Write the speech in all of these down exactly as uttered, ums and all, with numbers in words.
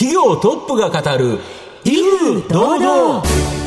企業トップが語る威風堂々。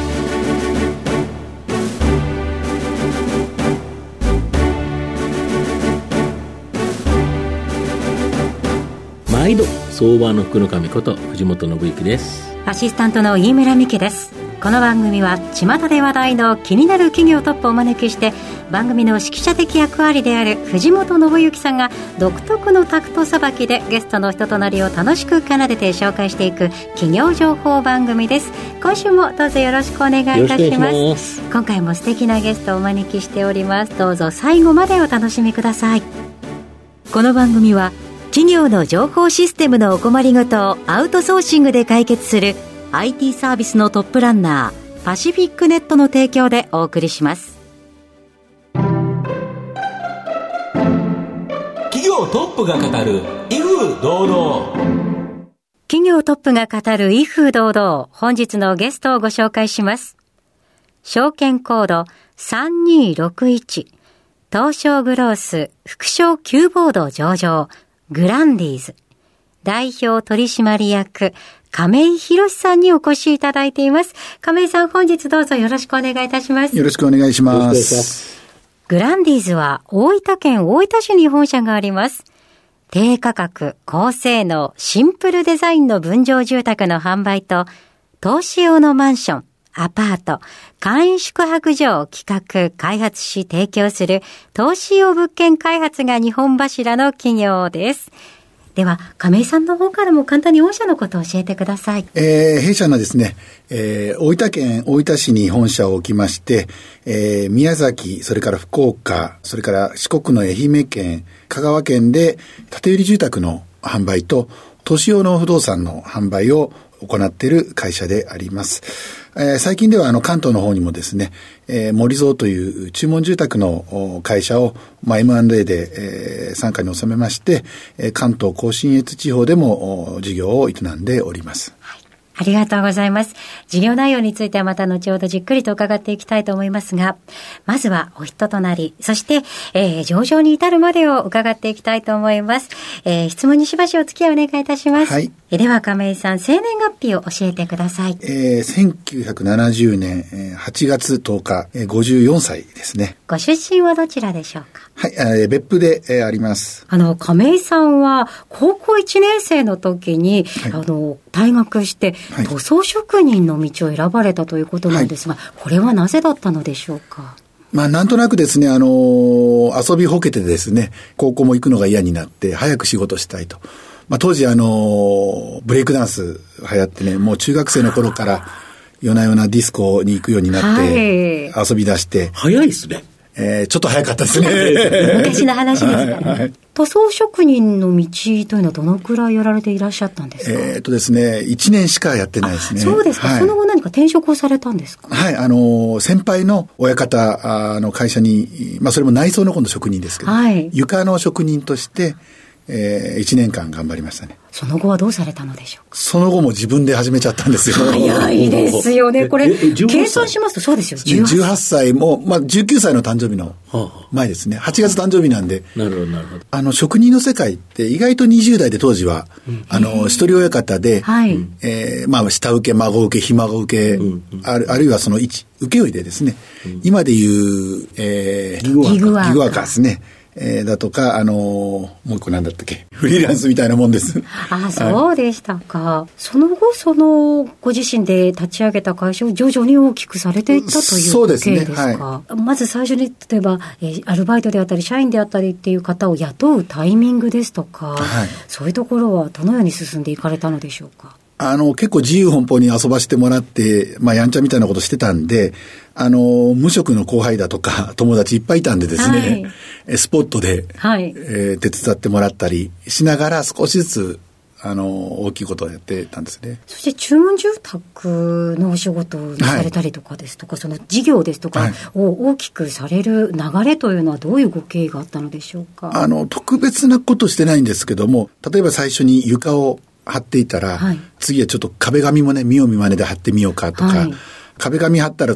毎度相場の福の神こと藤本信之です。 アシスタントの飯村美希です。この番組は巷で話題の気になる企業トップをお招きして、番組の指揮者的役割である藤本信之さんが独特のタクトさばきでゲストの人となりを楽しく奏でて紹介していく企業情報番組です。今週もどうぞよろしくお願いいたします。ます今回も素敵なゲストをお招きしております。どうぞ最後までお楽しみください。この番組は企業の情報システムのお困りごとをアウトソーシングで解決する アイティー サービスのトップランナーパシフィックネットの提供でお送りします。 企業トップが語る威風堂々。 企業トップが語る威風堂々。本日のゲストをご紹介します。証券コードさんにーろくいち東証グロース副賞級ボード上場グランディーズ代表取締役亀井博さんにお越しいただいています。亀井さん、本日どうぞよろしくお願いいたします。 よろしくお願いします。 グランディーズは大分県大分市に本社があります。低価格、高性能、シンプルデザインの分譲住宅の販売と、投資用のマンション、アパート、簡易宿泊所を企画、開発し提供する投資用物件開発が日本柱の企業です。では、亀井さんの方からも簡単に御社のことを教えてください。 えー、弊社のですね、えー、大分県大分市に本社を置きまして、えー、宮崎、それから福岡、それから四国の愛媛県、香川県で建売住宅の販売と投資用の不動産の販売を行っている会社であります。えー、最近ではあの関東の方にもですね、えー、森蔵という注文住宅の会社を、まあ、エムアンドエー で、えー、傘下に収めまして、えー、関東甲信越地方でも事業を営んでおります。 はい、ありがとうございます。事業内容についてはまた後ほどじっくりと伺っていきたいと思いますが、まずはお人となり、そして、えー、上場に至るまでを伺っていきたいと思います。えー、質問にしばしお付き合いお願いいたします。はい。えー、では亀井さん、生年月日を教えてください。 えー、せんきゅうひゃくななじゅうねんはちがつとおか、えー、ごじゅうよんさいですね。 ご出身はどちらでしょうか？ はい、えー、別府で、えー、あります。 あの、亀井さんは高校いちねん生の時に、はい、あの、退学して、はい、塗装職人の道を選ばれたということなんですが、はい、これはなぜだったのでしょうか？ まあ、なんとなくですね、あのー、遊びほけてですね、高校も行くのが嫌になって、早く仕事したいと。まあ、当時あのー、ブレイクダンス流行ってね、もう中学生の頃から夜な夜なディスコに行くようになって、遊び出して。 早いですね。 えー、ちょっと早かったですね。 昔の話ですからね。はいはい、塗装職人の道というのはどのくらいやられていらっしゃったんですか？ えー、っとですね、いちねんしかやってないですね。 そうですか、はい。その後何か転職をされたんですか？ はい、あのー、先輩の親方の会社に、まあそれも内装の今度職人ですけど、はい、床の職人として、えー、いちねんかん頑張りましたね。 その後はどうされたのでしょうか？ その後も自分で始めちゃったんですよ。 早いですよね。これ計算しますとそうですよ。 じゅうはっさいも、まあ、じゅうきゅうさいの誕生日の前ですね。はちがつ誕生日なんで。 なるほどなるほど。 あの職人の世界って意外とにじゅう代で当時は、うん、あの一人親方で、はいえー、まあ下請け孫請けひ孫請け、うん、あ, るあるいはその一請負でですね、うん、今でいう、えー、 ギグワーカーギグワーカーですね。えー、だとか、あのー、もう一個なんだったっけ、フリーランスみたいなもんです。 あ、そうでしたか。はい、その後、その、ご自身で立ち上げた会社を徐々に大きくされていったという経緯ですか？そうですね。はい、まず最初に、例えば、えー、アルバイトであったり、社員であったりっていう方を雇うタイミングですとか、はい、そういうところはどのように進んでいかれたのでしょうか？ あの、結構自由奔放に遊ばせてもらって、まあ、やんちゃみたいなことしてたんで、あの、無職の後輩だとか、友達いっぱいいたんでですね、はい、スポットで、はいえー、手伝ってもらったりしながら、少しずつ、あの、大きいことをやってたんですね。 そして注文住宅のお仕事をされたりとかですとか、はい、その事業ですとかを大きくされる流れというのはどういうご経緯があったのでしょうか？ あの、特別なことしてないんですけども、例えば最初に床を貼っていたら、はい、次はちょっと壁紙もね見よう見まねで貼ってみようかとか、はい、壁紙貼ったら今度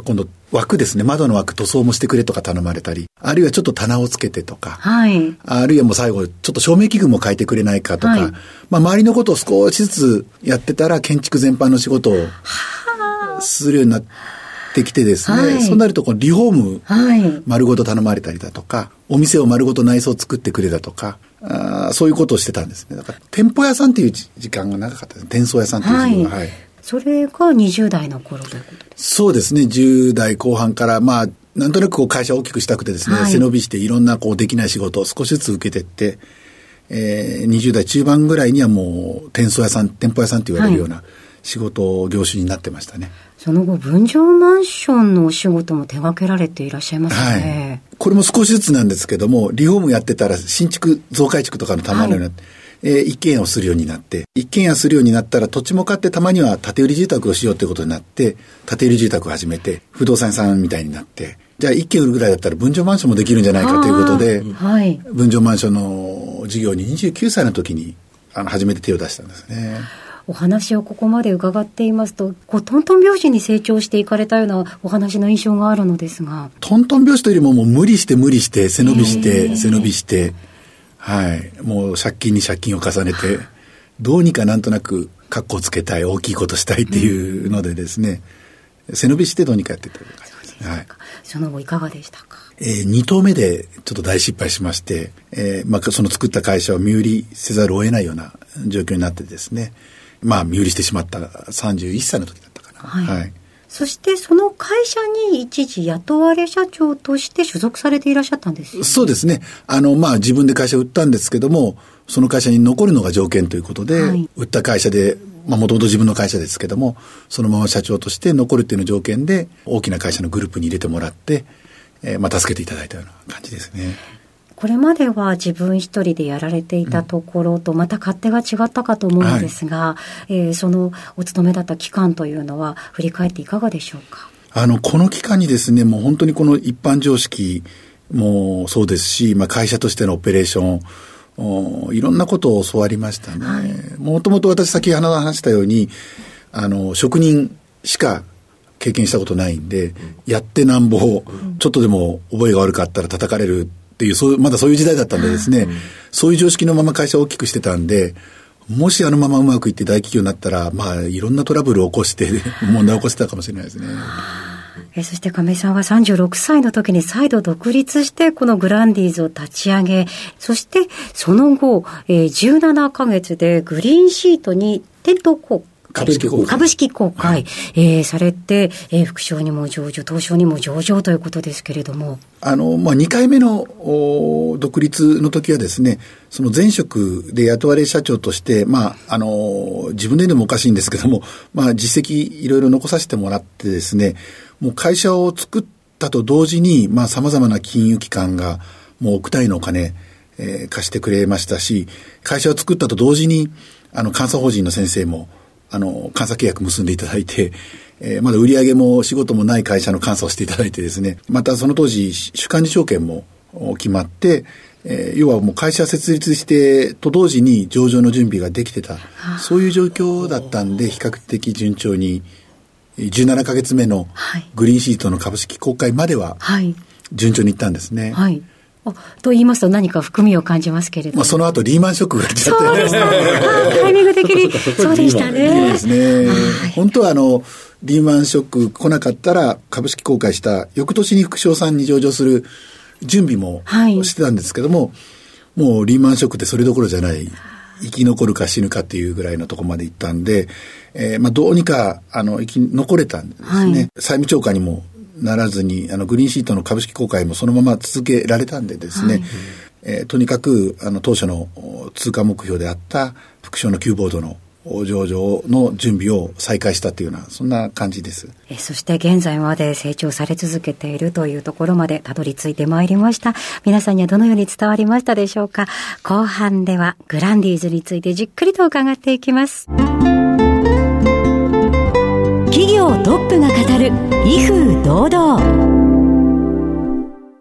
枠ですね、窓の枠塗装もしてくれとか頼まれたり、あるいはちょっと棚をつけてとか、 はい、 あるいはもう最後ちょっと照明器具も変えてくれないかとか、はい、まあ周りのことを少しずつやってたら建築全般の仕事をするようになってきてですね、はい、そうなるとこのリフォーム丸ごと頼まれたりだとか、お店を丸ごと内装作ってくれだとか、あそういうことをしてたんですね。だから店舗屋さんっていう時間が長かったです。転送屋さんっていう時間が、はいはい、 それがにじゅう代の頃ということですか？ そうですね、じゅう代後半からまあなんとなくこう会社を大きくしたくてですね、はい、背伸びしていろんなこうできない仕事を少しずつ受けていって、えー、にじゅう代中盤ぐらいにはもう転送屋さん、店舗屋さんと言われるような仕事、業種になってましたね。 その後分譲マンションのお仕事も手掛けられていらっしゃいますね。 はい、これも少しずつなんですけども、リフォームやってたら新築増改築とかのたまるようになって、はい、えー、一軒家をするようになって、一軒家するようになったら土地も買ってたまには建て売り住宅をしようということになって、建て売り住宅を始めて不動産屋さんみたいになって、じゃあ一軒売るぐらいだったら分譲マンションもできるんじゃないかということで、はい、分譲マンションの事業ににじゅうきゅうさいの時にあの初めて手を出したんですね。 お話をここまで伺っていますと、こうトントン拍子に成長していかれたようなお話の印象があるのですが、 トントン拍子というよりももう無理して無理して背伸びして背伸びして、はい、もう借金に借金を重ねてどうにかなんとなくカッコつけたい、大きいことしたいっていうのでですね、うん、背伸びしてどうにかやっていったという感じですね。はい、 その後いかがでしたか？ えー、に棟目でちょっと大失敗しまして、えーまあ、その作った会社を身売りせざるを得ないような状況になってですね、まあ身売りしてしまったさんじゅういっさいの時だったかな。はい。はい、 そしてその会社に一時雇われ社長として所属されていらっしゃったんですよね。 そうですね。あのまあ自分で会社を売ったんですけども、その会社に残るのが条件ということで、はい、売った会社で、まあもともと自分の会社ですけども、そのまま社長として残るっていうの条件で大きな会社のグループに入れてもらって、えー、まあ助けていただいたような感じですね。 これまでは自分一人でやられていたところとまた勝手が違ったかと思うんですが、はい、えー、そのお勤めだった期間というのは振り返っていかがでしょうか？ あのこの期間にですね、もう本当にこの一般常識もそうですし、まあ、会社としてのオペレーションいろんなことを教わりましたね。はい、もともと私先ほど話したようにあの職人しか経験したことないんで、うん、やってなんぼ、うん、ちょっとでも覚えが悪かったら叩かれるっていう、そうまだそういう時代だったんでですね、うん、そういう常識のまま会社を大きくしてたんで、もしあのままうまくいって大企業になったら、まあいろんなトラブルを起こして問題を起こしてたかもしれないですね。 えそして亀井さんはさんじゅうろくさいの時に再度独立してこのグランディーズを立ち上げ、そしてその後、えー、じゅうななかげつでグリーンシートに店頭公株式公開、 株式公開、はい、えー、されて、えー、副賞にも上場、東証にも上場ということですけれども、 あの、まあ、にかいめの独立の時はですね、その前職で雇われ社長として、まあ、あの、自分で言うのもおかしいんですけども、まあ、実績いろいろ残させてもらってですね、もう会社を作ったと同時に、まあ、様々な金融機関が、もう億単位のお金、えー、貸してくれましたし、会社を作ったと同時に、あの、監査法人の先生も、あの、監査契約結んでいただいて、えー、まだ売上も仕事もない会社の監査をしていただいてですね、またその当時、主幹事証券も決まって、えー、要はもう会社設立してと同時に上場の準備ができてた、そういう状況だったんで、比較的順調に、じゅうななかげつめのグリーンシートの株式公開までは、順調にいったんですね。 はい。あと言いますと何か含みを感じますけれども、 まあ、その後リーマンショックが来ちゃって、 そうでしたタイミング的にそうでしたね。 いいですね。本当はあのリーマンショック来なかったら株式公開した翌年に副賞さんに上場する準備もしてたんですけども、はい、もうリーマンショックってそれどころじゃない、生き残るか死ぬかっていうぐらいのところまで行ったんで、えー、まあどうにかあの生き残れたんですね。はい、債務超過にもならずに、あのグリーンシートの株式公開もそのまま続けられたんでですね、はい、えー、とにかくあの当初の通過目標であった副賞のキューボードの上場の準備を再開したというような、そんな感じです。 えそして現在まで成長され続けているというところまでたどり着いてまいりました。皆さんにはどのように伝わりましたでしょうか。後半ではグランディーズについてじっくりと伺っていきます。企業トップが語る威風堂々。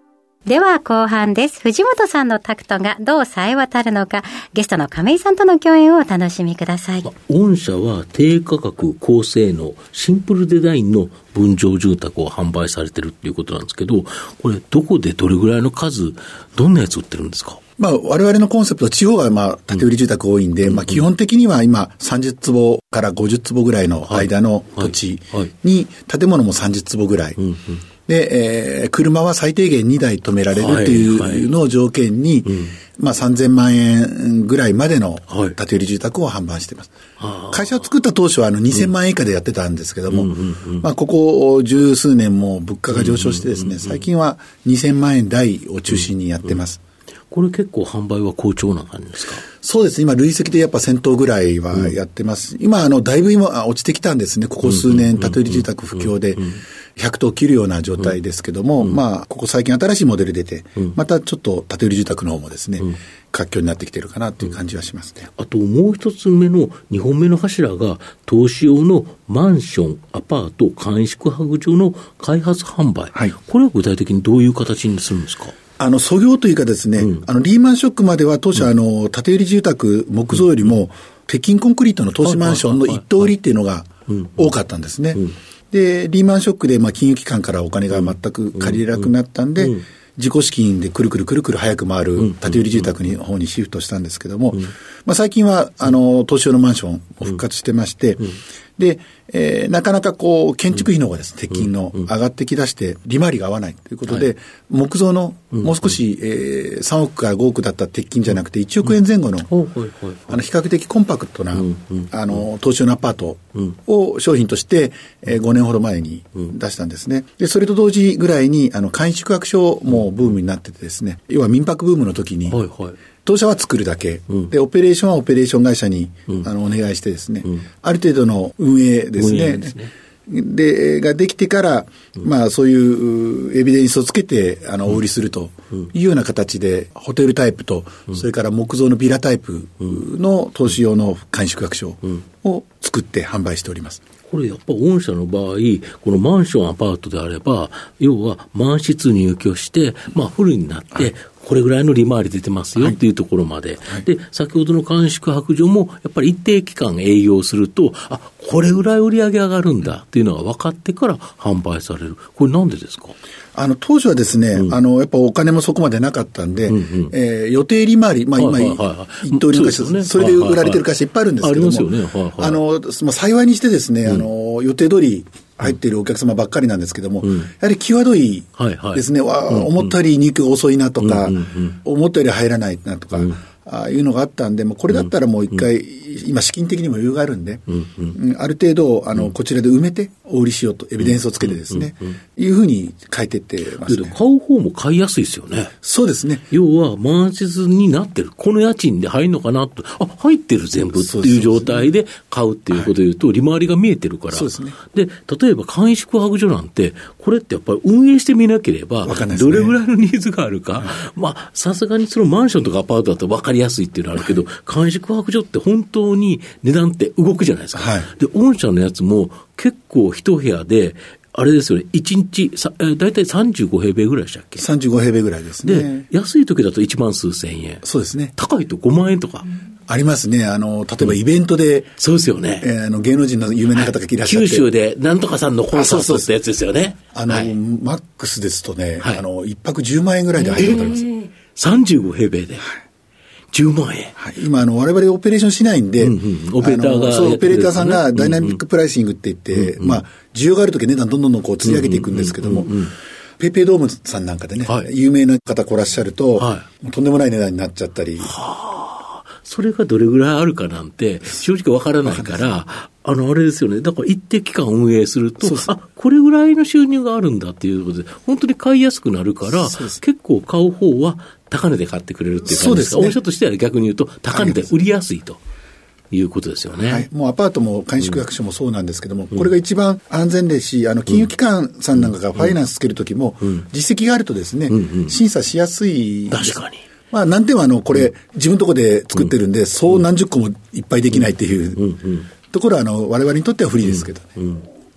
では後半です。藤本さんのタクトがどう冴え渡るのか、ゲストの亀井さんとの共演をお楽しみください。 御社は低価格高性能シンプルデザインの分譲住宅を販売されてるっていうことなんですけど、これどこでどれぐらいの数、どんなやつ売ってるんですか？ まあ、我々のコンセプト、地方はまあ、建て売り住宅多いんで、うん、まあ、基本的には今、さんじゅう坪からごじゅう坪ぐらいの間の土地に、建物もさんじゅう坪ぐらい。うんうんで、えー、車は最低限にだい止められるというのを条件に、はいはいうん、まあさんぜんまんえんぐらいまでの建て売り住宅を販売しています。はい、会社を作った当初はあのにせんまんえん以下でやってたんですけども、うんうんうん、まあここ十数年も物価が上昇してですね、最近はにせんまんえん台を中心にやってます。 うんうん、これ結構販売は好調な感じですか？ そうです。今、累積でやっぱ先頭ぐらいはやってます。うん、今、あの、だいぶ今、落ちてきたんですね。ここ数年、建て売り住宅不況で、ひゃくとう切るような状態ですけども、うん、まあ、ここ最近新しいモデル出て、うん、またちょっと建て売り住宅の方もですね、うん、活況になってきてるかなという感じはしますね。 あと、もう一つ目の、二本目の柱が、投資用のマンション、アパート、簡易宿泊所の開発販売。はい、これは具体的にどういう形にするんですか？ あの、創業というかですね、うん、あの、リーマンショックまでは当初、うん、あの、建て売り住宅、木造よりも、鉄筋コンクリートの投資マンションの一棟売りっていうのが多かったんですね。で、リーマンショックで、まあ、金融機関からお金が全く借りれなくなったんで、自己資金でくるくるくるくる早く回る建て売り住宅の方にシフトしたんですけども、まあ、最近は、あの、投資用のマンションを復活してまして、で、えー、なかなかこう、建築費の方がですね、鉄筋の上がってきだして、利回りが合わないということで、はい、木造のもう少し、えー、さんおくからごおくだった鉄筋じゃなくて、いちおくえんぜん後の、あの、比較的コンパクトな、あの、投資用のアパートを商品として、えー、ごねんほど前に出したんですね。で、それと同時ぐらいに、あの、簡易宿泊所もブームになっててですね、要は民泊ブームの時に、はいはい、当社は作るだけ、うん、でオペレーションはオペレーション会社に、うん、あのお願いしてですね、うん、ある程度の運営ですね、ですねでができてから、うん、まあそういうエビデンスをつけてあのお売りするというような形で、ホテルタイプと、うん、それから木造のビラタイプの投資用の簡易宿泊所を作って販売しております。 これやっぱ御社の場合、このマンションアパートであれば、要は満室入居して、まあフルになって、はい、これぐらいの利回り出てますよっていうところまで、はい、で先ほどの簡易宿泊所もやっぱり一定期間営業すると、あ、これぐらい売り上げ上がるんだっていうのが分かってから販売される。これなんでですか？ あの当時はですね、うん、あのやっぱお金もそこまでなかったんで、うんうん、えー、予定利回り、まあ今、はいはいはい、一通りの会社、そ, ね、それで売られてる会社いっぱいあるんですけども、ありますよね、はいはい、あのまあ、幸いにしてですね、うん、あの予定通り入っているお客様ばっかりなんですけども、うん、やはり際どいですね、はいはい、思ったより入居遅いなとか、うんうん、思ったより入らないなとか、うん、ああいうのがあったんで、もうこれだったらもう一回、うん、今資金的にも余裕があるんで、うんうん、ある程度あの、うん、こちらで埋めてお売りしようとエビデンスをつけてですね、うんうんうん、いうふうに変えていってますね。 買う方も買いやすいですよね。 そうですね。 要は満室になってる、この家賃で入るのかなと、あ、入ってる全部っていう状態で買うっていうことでいうと、はい、利回りが見えてるから。 そうですね。 で、例えば簡易宿泊所なんて、これってやっぱり運営してみなければ、 分かんないですね、 どれぐらいのニーズがあるか、はい、まあさすがにそのマンションとかアパートだと分かりやすいっていうのはあるけど、はい、簡易宿泊所って本当に値段って動くじゃないですか。はい、で、御社のやつも結構一部屋で、あれですよね、いちにち、だいたいさんじゅうご平米ぐらいでしたっけ？ さんじゅうご平米ぐらいですね。 で、安い時だといちまんすうせんえん。 そうですね。 高いとごまんえんとか。 ありますね。あの、例えばイベントで。うん、 そうですよね。 えー、あの、芸能人の有名な方がいらっしゃって。 九州でなんとかさんのコンサートってやつですよね。 あの、はい、マックスですとね、はい、あの、一泊じゅうまんえんぐらいで入ることあります。えー、 さんじゅうご平米で。はい、じゅうまんえん。 はい、今、あの、我々オペレーションしないんで、うんうん、 オペレーターが、 そう、オペレーターさんがダイナミックプライシングって言って、うんうん、まあ、需要があるとき値段どんどんどんこう釣り上げていくんですけども、ペイペイドームさんなんかでね、はい、有名な方来らっしゃると、はい、とんでもない値段になっちゃったり。 はあ、それがどれぐらいあるかなんて、正直わからないから、あの、あれですよね。だから一定期間運営すると、あ、これぐらいの収入があるんだっていうことで、本当に買いやすくなるから、結構買う方は高値で買ってくれるっていう感じですか。御社としては逆に言うと、高値で売りやすいと。いうことですよね。 はい、もうアパートも簡易宿泊所もそうなんですけども、うん、これが一番安全ですし、あの金融機関さんなんかがファイナンスつけるときも、実績があるとですね、うんうん、審査しやすいです。 確かに。 まあ何点はあのこれ、うん、自分のところで作ってるんで、うん、そう何十個もいっぱいできないっていう、うんうん、ところはあの我々にとっては不利ですけどね。 うんうん、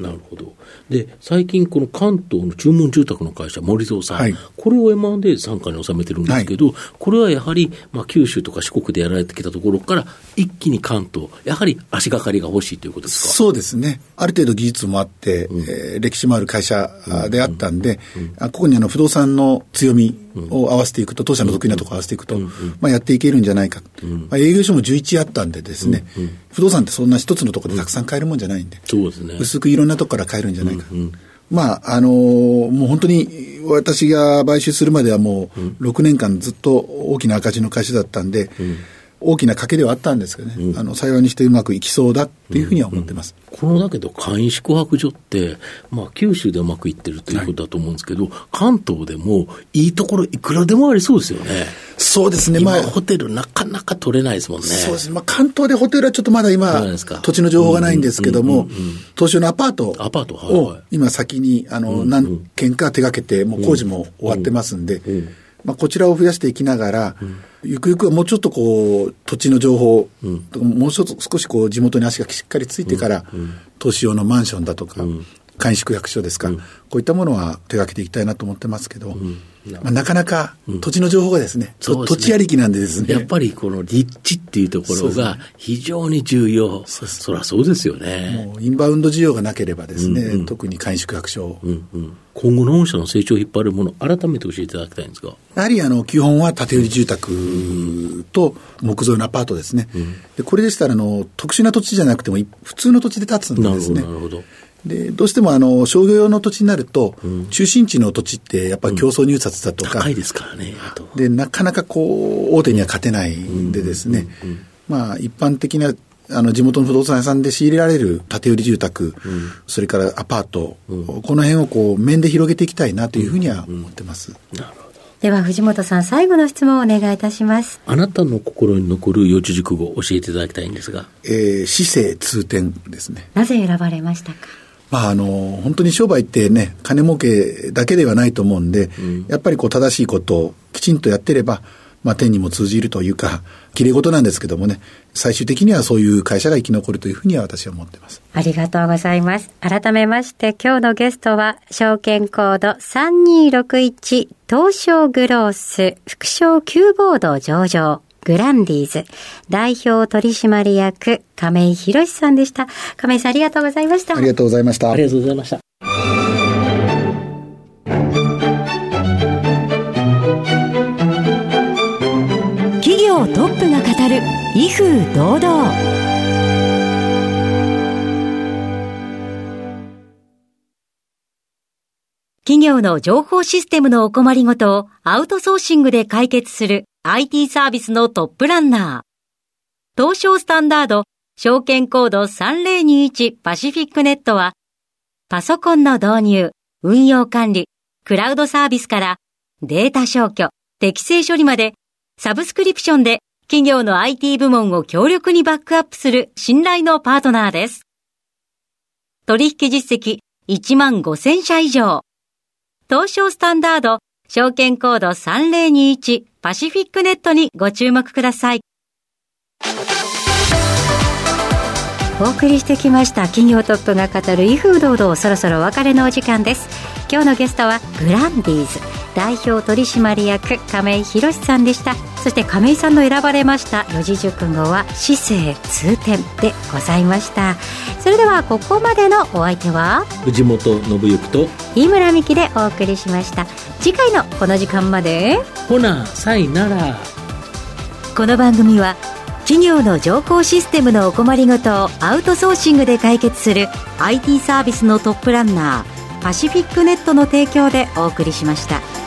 なるほど。で、最近この関東の注文住宅の会社、森蔵さん、はい、これを エムアンドエー 傘下に収めてるんですけど、はい、これはやはり、まあ、九州とか四国でやられてきたところから一気に関東、やはり足がかりが欲しいということですか？ そうですね。ある程度技術もあって、うん、えー、歴史もある会社であったんで、うんうんうん、ここにあの不動産の強みを合わせていくと、当社の得意なところを合わせていくと、うんうん、まあ、やっていけるんじゃないか、うん、まあ、営業所もじゅういちあったんでですね、うんうん、不動産ってそんな一つのところでたくさん買えるもんじゃないんで、うん、そうですね、薄くいろんなところから買えるんじゃないか、うんうん、まああのー、もう本当に私が買収するまではもうろくねんかんずっと大きな赤字の会社だったんで、うん、大きな賭けではあったんですけどね、うん、あの幸いにしてうまくいきそうだっていうふうには思ってます、 うんうん、このだけど簡易宿泊所って、まあ、九州でうまくいってるということだと思うんですけど、はい、関東でもいいところいくらでもありそうですよね。 そうですね、 今、まあ、ホテルなかなか取れないですもんね。 そうですね、まあ、関東でホテルはちょっとまだ今土地の情報がないんですけども、東証のアパートアパート、はいはい、 を今先にあの、うんうん、何軒か手掛けてもう工事も終わってますんで、うんうん、まあ、こちらを増やしていきながら、うん、ゆくゆくはもうちょっとこう土地の情報、うん、もうちょっと少しこう地元に足がしっかりついてから、うんうん、投資用のマンションだとか、うん、簡易宿泊所ですか、うん、こういったものは手掛けていきたいなと思ってますけど、うん、まあ、なかなか土地の情報がですね、うん、土地ありきなんでですね、 やっぱりこの立地っていうところが非常に重要。 そ, そりゃそうですよね。 もうインバウンド需要がなければですね、うんうん、特に簡易宿泊所、 うんうん、今後の御社の成長を引っ張るもの改めて教えていただきたいんですが、 やはりあの基本は建売住宅と木造のアパートですね、うん、でこれでしたらあの特殊な土地じゃなくても普通の土地で建つんですね。 なるほどなるほど。 でどうしてもあの商業用の土地になると、うん、中心地の土地ってやっぱり競争入札だとか、 うん、高いですからね。あとでなかなかこう大手には勝てないんでですね、うんうんうん、まあ一般的なあの地元の不動産屋さんで仕入れられる建売住宅、うん、それからアパート、うん、この辺をこう面で広げていきたいなというふうには思ってます、 うんうん、なるほど。では藤本さん、最後の質問をお願いいたします。 あなたの心に残る四字熟語を教えていただきたいんですが、 えー、市政通天ですね。 なぜ選ばれましたか？ まあ、あの本当に商売ってね、金儲けだけではないと思うんで、うん、やっぱりこう正しいことをきちんとやってれば、まあ、天にも通じるというか、きれい事なんですけどもね、最終的にはそういう会社が生き残るというふうには私は思ってます。 ありがとうございます。改めまして今日のゲストは証券コードさんにーろくいち東証グロース副賞きゅうボード上場グランディーズ代表取締役亀井宏さんでした。亀井さん、ありがとうございました。 ありがとうございました。 ありがとうございました。 企業トップが語る威風堂々。 企業の情報システムのお困りごとをアウトソーシングで解決するアイティー サービスのトップランナー。東証スタンダード証券コードさんぜろにいちパシフィックネットはパソコンの導入、運用管理、クラウドサービスからデータ消去、適正処理までサブスクリプションで企業の アイティー 部門を強力にバックアップする信頼のパートナーです。取引実績いちまんごせんしゃ以上。東証スタンダード証券コードさんぜろにいちパシフィックネットにご注目ください。お送りしてきました企業トップが語る威風堂々、そろそろお別れのお時間です。今日のゲストはグランディーズ代表取締役亀井宏さんでした。そして亀井さんの選ばれました四字熟語は市政通天でございました。それではここまでのお相手は藤本信之と飯村美希でお送りしました。次回のこの時間までほなさいなら。 この番組は企業の情報システムのお困りごとをアウトソーシングで解決する アイティー サービスのトップランナーパシフィックネットの提供でお送りしました。